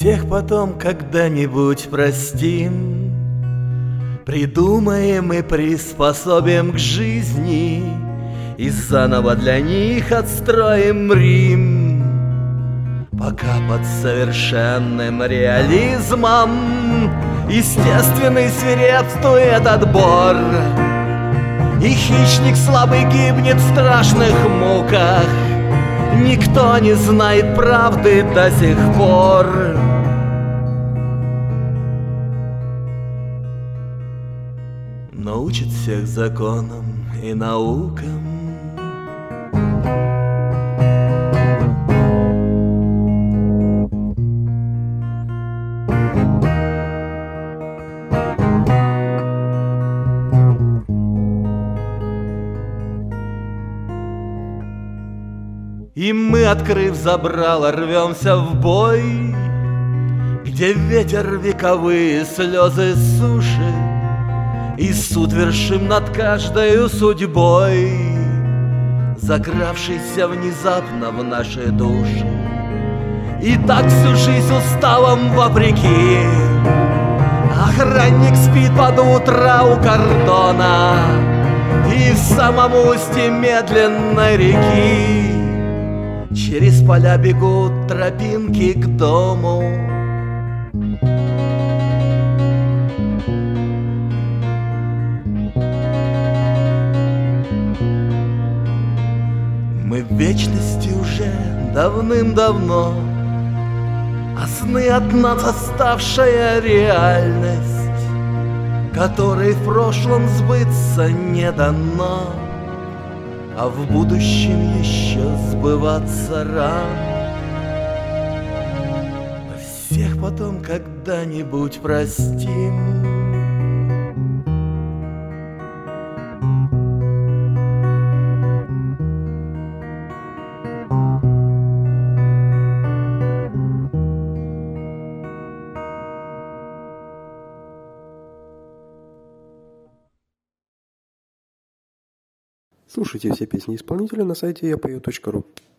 всех потом когда-нибудь простим, придумаем и приспособим к жизни, и заново для них отстроим Рим. Пока под совершенным реализмом естественный свирепствует отбор, и хищник слабый гибнет в страшных муках. Никто не знает правды до сих пор. Но учит всех законам и наукам. И мы, открыв забрало, рвемся в бой, где ветер вековые слезы сушит, и суд вершим над каждою судьбой, закравшейся внезапно в наши души. И так всю жизнь уставом вопреки охранник спит под утро у кордона, и в самом устье медленной реки через поля бегут тропинки к дому. Мы в вечности уже давным-давно, а сны от нас оставшая реальность, которой в прошлом сбыться не дано, а в будущем еще сбываться рано. Мы всех потом когда-нибудь простим. Слушайте все песни исполнителя на сайте yapeo.ru.